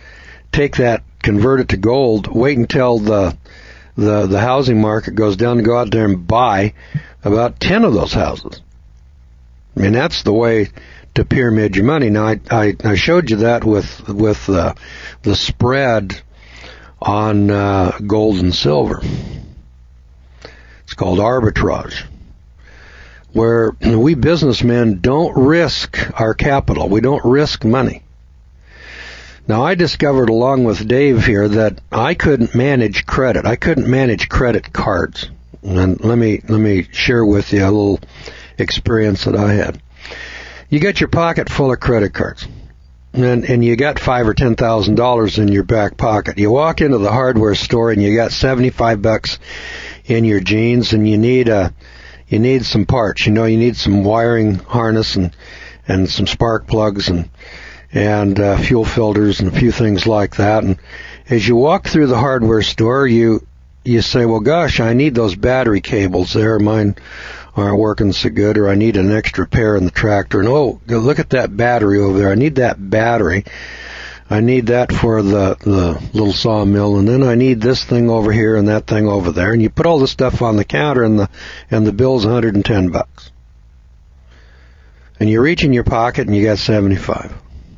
A: take that, convert it to gold, wait until the the the housing market goes down, and go out there and buy about ten of those houses. I mean, that's the way to pyramid your money. Now, I I, I showed you that with with uh, the spread on uh, gold and silver. It's called arbitrage, where we businessmen don't risk our capital. We don't risk money. Now, I discovered along with Dave here that I couldn't manage credit. I couldn't manage credit cards. And let me let me share with you a little experience that I had. You got your pocket full of credit cards, and and you got five or ten thousand dollars in your back pocket. You walk into the hardware store and you got seventy-five bucks in your jeans, and you need a you need some parts. You know, you need some wiring harness and and some spark plugs and and uh, fuel filters and a few things like that. And as you walk through the hardware store, you you say, well, gosh, I need those battery cables there. Mine aren't working so good, or I need an extra pair in the tractor. And oh, look at that battery over there. I need that battery. I need that for the, the little sawmill, and then I need this thing over here and that thing over there. And you put all this stuff on the counter, and the and the bill's one hundred ten bucks. And you reach in your pocket and you got seventy-five.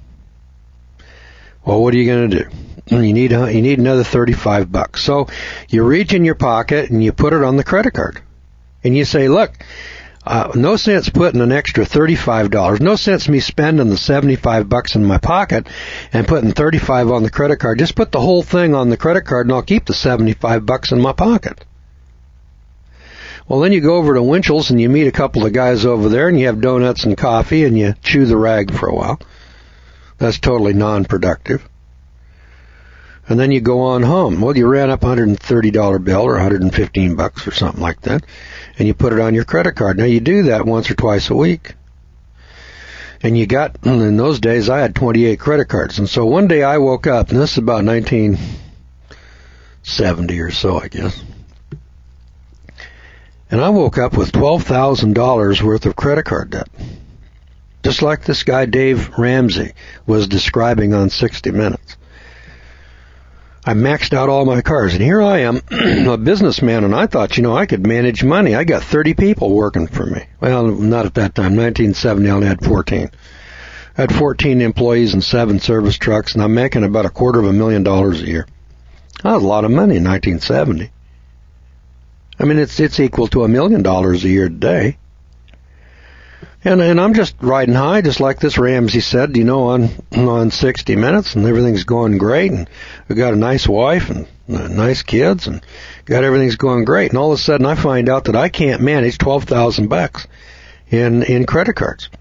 A: Well, what are you going to do? You need you need another thirty-five bucks. So you reach in your pocket and you put it on the credit card. And you say, look, uh, no sense putting an extra thirty-five dollars. No sense me spending the seventy-five bucks in my pocket and putting thirty-five on the credit card. Just put the whole thing on the credit card and I'll keep the seventy-five bucks in my pocket. Well, then you go over to Winchell's and you meet a couple of guys over there and you have donuts and coffee and you chew the rag for a while. That's totally non-productive. And then you go on home. Well, you ran up a one hundred thirty dollars bill or one hundred fifteen bucks or something like that, and you put it on your credit card. Now, you do that once or twice a week. And you got, in those days, I had twenty-eight credit cards. And so one day I woke up, and this is about nineteen seventy or so, I guess. And I woke up with twelve thousand dollars worth of credit card debt. Just like this guy Dave Ramsey was describing on sixty minutes. I maxed out all my cards, and here I am, a businessman, and I thought, you know, I could manage money. I got thirty people working for me. Well, not at that time. nineteen seventy, I only had fourteen. I had fourteen employees and seven service trucks, and I'm making about a quarter of a million dollars a year. That was a lot of money in nineteen seventy. I mean, it's it's equal to a million dollars a year today. And and I'm just riding high, just like this Ramsey said, you know, on on sixty minutes, and everything's going great, and we got a nice wife and uh, nice kids, and got everything's going great. And all of a sudden, I find out that I can't manage twelve thousand bucks in in credit cards.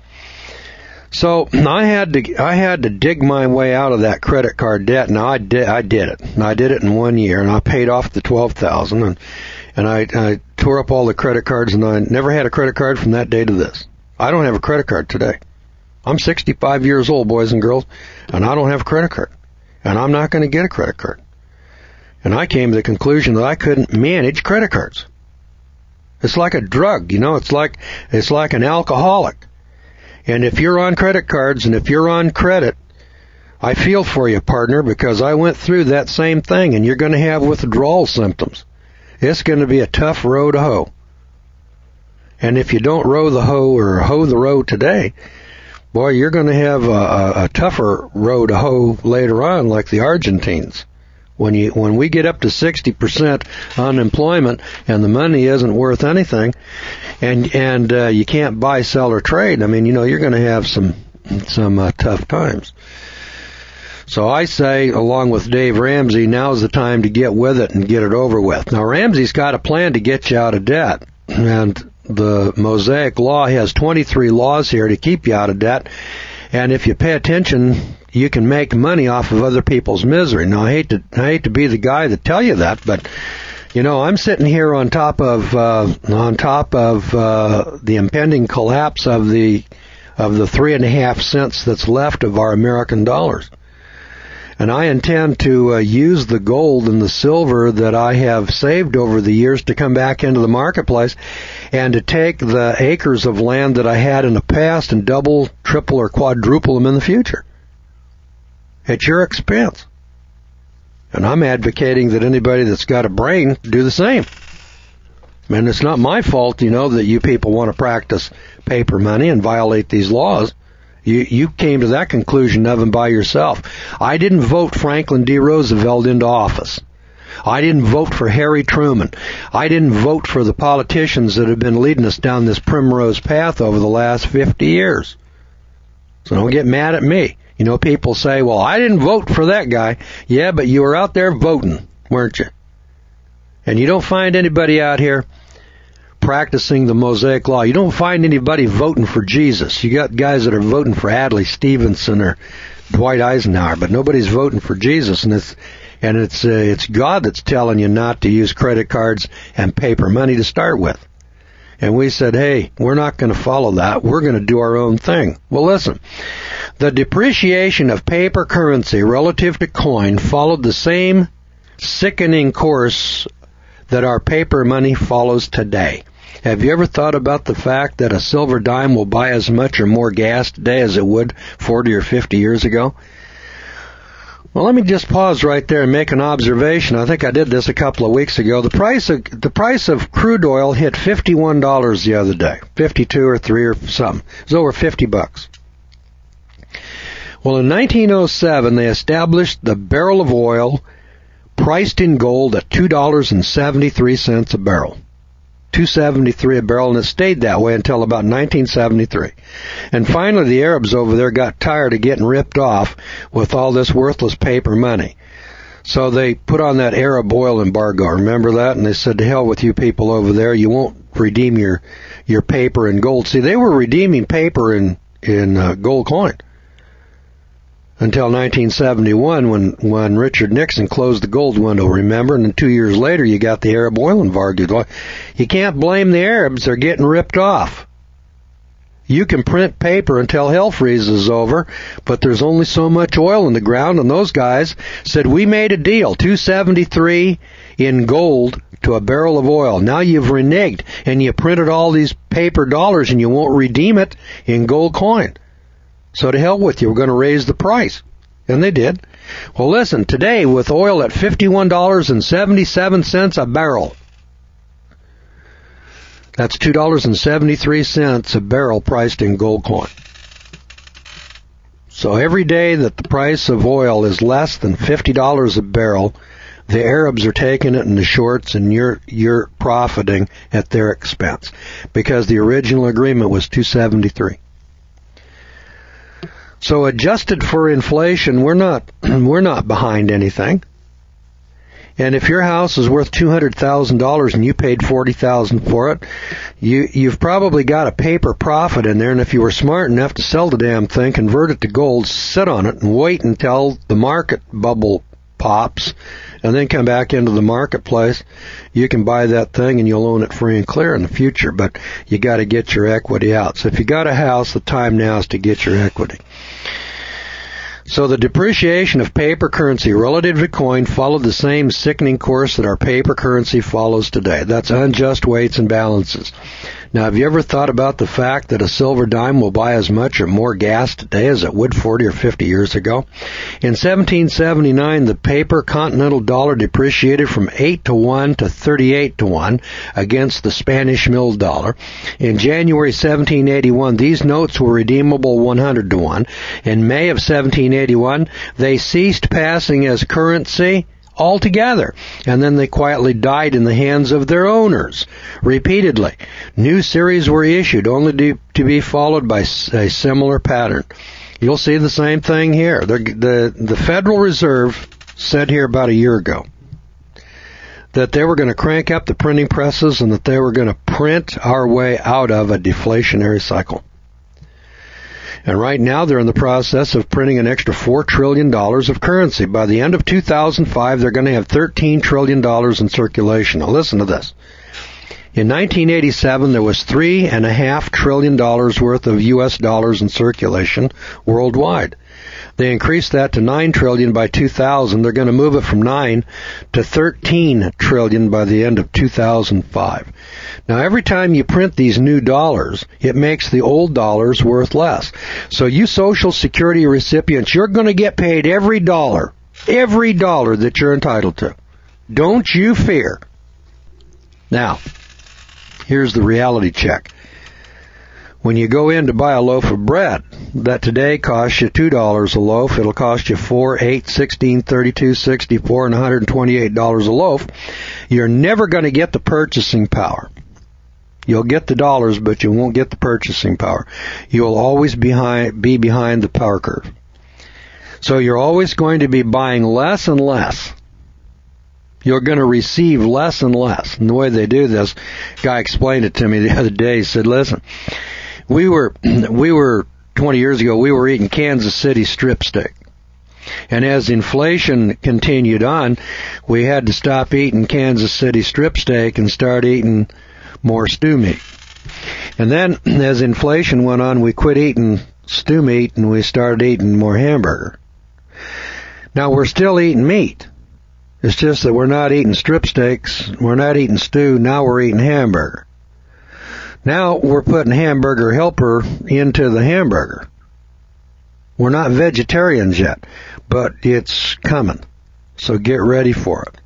A: So I had to I had to dig my way out of that credit card debt. Now I did I did it, and I did it in one year, and I paid off the twelve thousand, and and I I tore up all the credit cards, and I never had a credit card from that day to this. I don't have a credit card today. I'm sixty-five years old, boys and girls, and I don't have a credit card. And I'm not going to get a credit card. And I came to the conclusion that I couldn't manage credit cards. It's like a drug, you know, it's like it's like an alcoholic. And if you're on credit cards and if you're on credit, I feel for you, partner, because I went through that same thing, and you're going to have withdrawal symptoms. It's going to be a tough row to hoe. And if you don't row the hoe or hoe the row today, boy, you're going to have a, a, a tougher row to hoe later on, like the Argentines. When you when we get up to sixty percent unemployment and the money isn't worth anything, and and uh, you can't buy, sell, or trade, I mean, you know, you're going to have some some uh, tough times. So I say, along with Dave Ramsey, now's the time to get with it and get it over with. Now, Ramsey's got a plan to get you out of debt, and the Mosaic Law has twenty-three laws here to keep you out of debt. And if you pay attention, you can make money off of other people's misery. Now, I hate to I hate to be the guy to tell you that, but you know, I'm sitting here on top of uh, on top of uh, the impending collapse of the of the three and a half cents that's left of our American dollars. And I intend to uh, use the gold and the silver that I have saved over the years to come back into the marketplace and to take the acres of land that I had in the past and double, triple, or quadruple them in the future. At your expense. And I'm advocating that anybody that's got a brain do the same. And it's not my fault, you know, that you people want to practice paper money and violate these laws. You, you came to that conclusion of them by yourself. I didn't vote Franklin D. Roosevelt into office. I didn't vote for Harry Truman. I didn't vote for the politicians that have been leading us down this primrose path over the last fifty years. So don't get mad at me. You know, people say, well, I didn't vote for that guy. Yeah, but you were out there voting, weren't you? And you don't find anybody out here practicing the Mosaic Law. You don't find anybody voting for Jesus. You got guys that are voting for Adlai Stevenson or Dwight Eisenhower, but nobody's voting for Jesus. And it's and it's uh, it's God that's telling you not to use credit cards and paper money to start with. And we said, hey, we're not going to follow that. We're going to do our own thing. Well, listen, the depreciation of paper currency relative to coin followed the same sickening course that our paper money follows today. Have you ever thought about the fact that a silver dime will buy as much or more gas today as it would forty or fifty years ago? Well, let me just pause right there and make an observation. I think I did this a couple of weeks ago. The price of the price of crude oil hit fifty-one dollars the other day, fifty-two or three or something. It was over fifty bucks. Well, in nineteen oh seven, they established the barrel of oil priced in gold at two dollars and seventy-three cents a barrel. two dollars and seventy-three cents a barrel, and it stayed that way until about nineteen seventy-three. And finally, the Arabs over there got tired of getting ripped off with all this worthless paper money. So they put on that Arab oil embargo. Remember that? And they said, to hell with you people over there. You won't redeem your your paper in gold. See, they were redeeming paper in, in uh, gold coin until nineteen seventy-one when, when Richard Nixon closed the gold window, remember? And then two years later, you got the Arab oil embargo. You can't blame the Arabs. They're getting ripped off. You can print paper until hell freezes over, but there's only so much oil in the ground, and those guys said, we made a deal, two dollars and seventy-three cents in gold to a barrel of oil. Now you've reneged, and you printed all these paper dollars, and you won't redeem it in gold coin. So to hell with you, we're going to raise the price. And they did. Well, listen, today with oil at fifty-one dollars and seventy-seven cents a barrel, that's two dollars and seventy-three cents a barrel priced in gold coin. So every day that the price of oil is less than fifty dollars a barrel, the Arabs are taking it in the shorts, and you're you're profiting at their expense, because the original agreement was two dollars and seventy-three cents. So adjusted for inflation, we're not we're not behind anything. And if your house is worth two hundred thousand dollars and you paid forty thousand dollars for it, you you've probably got a paper profit in there. And if you were smart enough to sell the damn thing, convert it to gold, sit on it, and wait until the market bubble pops, and then come back into the marketplace, you can buy that thing and you'll own it free and clear in the future. But you got to get your equity out. So if you got a house, the time now is to get your equity. So the depreciation of paper currency relative to coin followed the same sickening course that our paper currency follows today. That's unjust weights and balances. Now, have you ever thought about the fact that a silver dime will buy as much or more gas today as it would forty or fifty years ago? In seventeen seventy-nine, the paper continental dollar depreciated from eight to one to thirty-eight to one against the Spanish mill dollar. In January seventeen eighty-one, these notes were redeemable one hundred to one. In May of seventeen eighty-one, they ceased passing as currency altogether, and then they quietly died in the hands of their owners repeatedly. New series were issued, only to, to be followed by a similar pattern. You'll see the same thing here. The, the, the Federal Reserve said here about a year ago that they were going to crank up the printing presses and that they were going to print our way out of a deflationary cycle. And right now they're in the process of printing an extra four trillion dollars of currency. By the end of two thousand five, they're going to have thirteen trillion dollars in circulation. Now listen to this. In nineteen eighty-seven, there was three point five trillion dollars worth of U S dollars in circulation worldwide. They increased that to nine trillion dollars by two thousand. They're going to move it from nine to thirteen trillion dollars by the end of two thousand five. Now, every time you print these new dollars, it makes the old dollars worth less. So you Social Security recipients, you're going to get paid every dollar every dollar that you're entitled to. Don't you fear. Now, here's the reality check. When you go in to buy a loaf of bread that today costs you two dollars a loaf, it'll cost you four, eight, sixteen, thirty-two, sixty-four, and one hundred twenty-eight dollars a loaf. You're never going to get the purchasing power. You'll get the dollars, but you won't get the purchasing power. You'll always behind, be behind the power curve. So you're always going to be buying less and less. You're going to receive less and less. And the way they do this, guy explained it to me the other day. He said, listen, we were, we were, twenty years ago, we were eating Kansas City strip steak. And as inflation continued on, we had to stop eating Kansas City strip steak and start eating more stew meat. And then, as inflation went on, we quit eating stew meat and we started eating more hamburger. Now, we're still eating meat. It's just that we're not eating strip steaks, we're not eating stew, now we're eating hamburger. Now we're putting hamburger helper into the hamburger. We're not vegetarians yet, but it's coming. So get ready for it.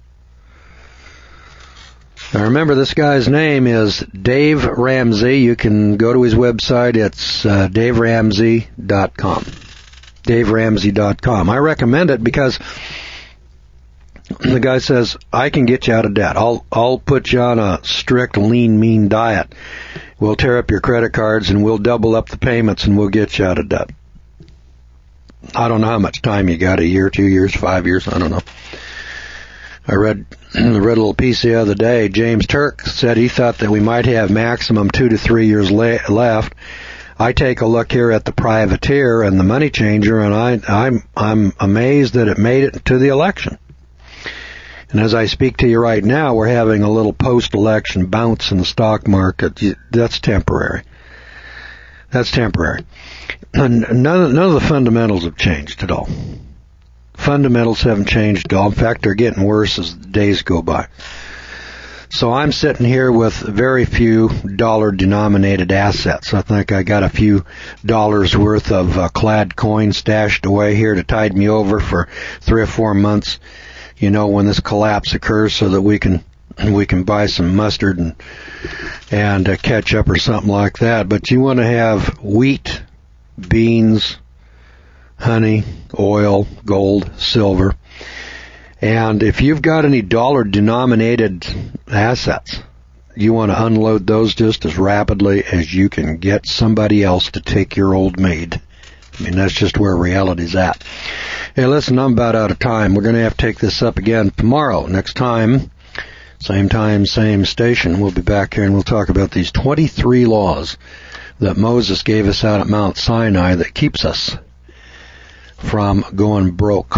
A: Now remember, this guy's name is Dave Ramsey. You can go to his website. It's uh, dave ramsey dot com. dave ramsey dot com. I recommend it because the guy says, I can get you out of debt. I'll I'll put you on a strict, lean, mean diet. We'll tear up your credit cards and we'll double up the payments and we'll get you out of debt. I don't know how much time you got, a year, two years, five years, I don't know. I read, I read a little piece the other day. James Turk said he thought that we might have maximum two to three years le- left. I take a look here at the privateer and the money changer, and I, I'm I'm amazed that it made it to the election. And as I speak to you right now, we're having a little post-election bounce in the stock market. That's temporary. That's temporary. And none, none of the fundamentals have changed at all. Fundamentals haven't changed at all. In fact, they're getting worse as the days go by. So I'm sitting here with very few dollar-denominated assets. I think I got a few dollars worth of uh, clad coin stashed away here to tide me over for three or four months. You know, when this collapse occurs, so that we can we can buy some mustard and and uh, ketchup or something like that. But you want to have wheat, beans, honey, oil, gold, silver. And if you've got any dollar-denominated assets, you want to unload those just as rapidly as you can get somebody else to take your old maid. I mean, that's just where reality's at. Hey, listen, I'm about out of time. We're going to have to take this up again tomorrow. Next time, same time, same station. We'll be back here and we'll talk about these twenty-three laws that Moses gave us out at Mount Sinai that keeps us from going broke.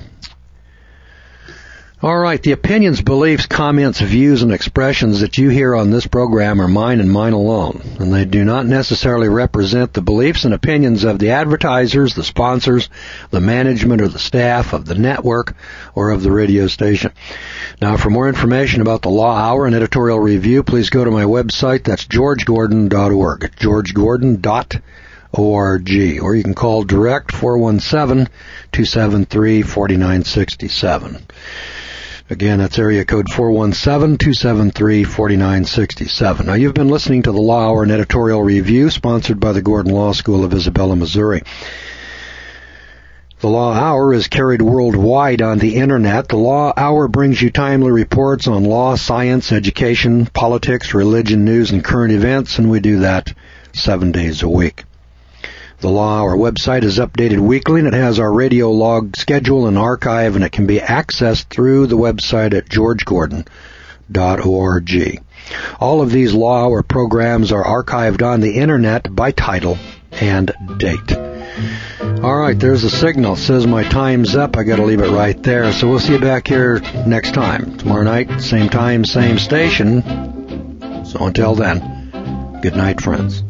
A: All right, the opinions, beliefs, comments, views, and expressions that you hear on this program are mine and mine alone, and they do not necessarily represent the beliefs and opinions of the advertisers, the sponsors, the management, or the staff of the network or of the radio station. Now, for more information about the Law Hour and editorial review, please go to my website. That's george gordon dot org, george gordon dot org, or you can call direct four one seven, two seven three, four nine six seven. Again, that's area code four one seven, two seven three, four nine six seven. Now, you've been listening to the Law Hour and Editorial Review, sponsored by the Gordon Law School of Isabella, Missouri. The Law Hour is carried worldwide on the Internet. The Law Hour brings you timely reports on law, science, education, politics, religion, news, and current events, and we do that seven days a week. The Law Hour website is updated weekly, and it has our radio log schedule and archive, and it can be accessed through the website at george gordon dot org. All of these Law Hour programs are archived on the Internet by title and date. All right, there's a signal. It says my time's up. I got to leave it right there. So we'll see you back here next time. Tomorrow night, same time, same station. So until then, good night, friends.